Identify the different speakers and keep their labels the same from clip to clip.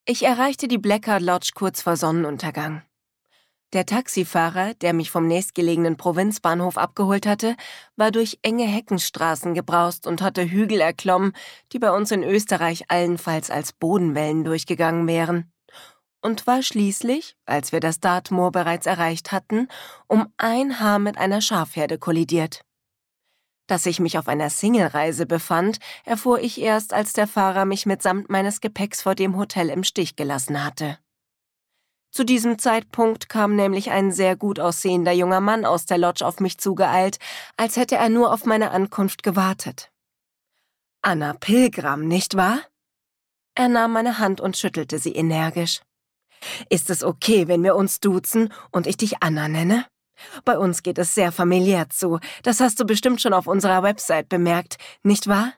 Speaker 1: Ich erreichte die Blackheart Lodge kurz vor Sonnenuntergang. Der Taxifahrer, der mich vom nächstgelegenen Provinzbahnhof abgeholt hatte, war durch enge Heckenstraßen gebraust und hatte Hügel erklommen, die bei uns in Österreich allenfalls als Bodenwellen durchgegangen wären. Und war schließlich, als wir das Dartmoor bereits erreicht hatten, um ein Haar mit einer Schafherde kollidiert. Dass ich mich auf einer Single-Reise befand, erfuhr ich erst, als der Fahrer mich mitsamt meines Gepäcks vor dem Hotel im Stich gelassen hatte. Zu diesem Zeitpunkt kam nämlich ein sehr gut aussehender junger Mann aus der Lodge auf mich zugeeilt, als hätte er nur auf meine Ankunft gewartet. »Anna Pilgram, nicht wahr?« Er nahm meine Hand und schüttelte sie energisch. »Ist es okay, wenn wir uns duzen und ich dich Anna nenne? Bei uns geht es sehr familiär zu, das hast du bestimmt schon auf unserer Website bemerkt, nicht wahr?«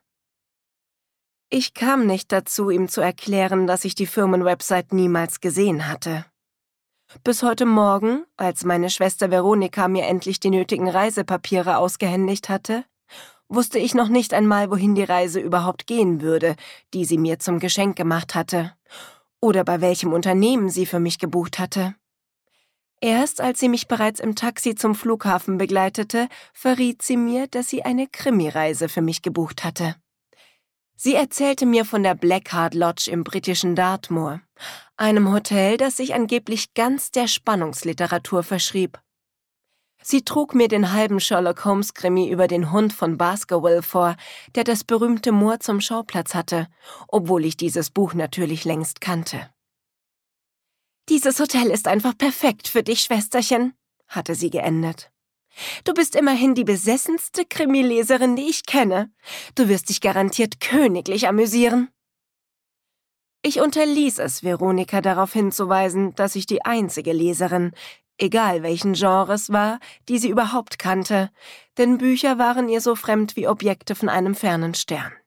Speaker 1: Ich kam nicht dazu, ihm zu erklären, dass ich die Firmenwebsite niemals gesehen hatte. Bis heute Morgen, als meine Schwester Veronika mir endlich die nötigen Reisepapiere ausgehändigt hatte, wusste ich noch nicht einmal, wohin die Reise überhaupt gehen würde, die sie mir zum Geschenk gemacht hatte, oder bei welchem Unternehmen sie für mich gebucht hatte. Erst als sie mich bereits im Taxi zum Flughafen begleitete, verriet sie mir, dass sie eine Krimireise für mich gebucht hatte. Sie erzählte mir von der Blackheart Lodge im britischen Dartmoor, einem Hotel, das sich angeblich ganz der Spannungsliteratur verschrieb. Sie trug mir den halben Sherlock-Holmes-Krimi über den Hund von Baskerville vor, der das berühmte Moor zum Schauplatz hatte, obwohl ich dieses Buch natürlich längst kannte. »Dieses Hotel ist einfach perfekt für dich, Schwesterchen«, hatte sie geendet. »Du bist immerhin die besessenste Krimileserin, die ich kenne. Du wirst dich garantiert königlich amüsieren.« Ich unterließ es, Veronika darauf hinzuweisen, dass ich die einzige Leserin, egal welchen Genres war, die sie überhaupt kannte, denn Bücher waren ihr so fremd wie Objekte von einem fernen Stern.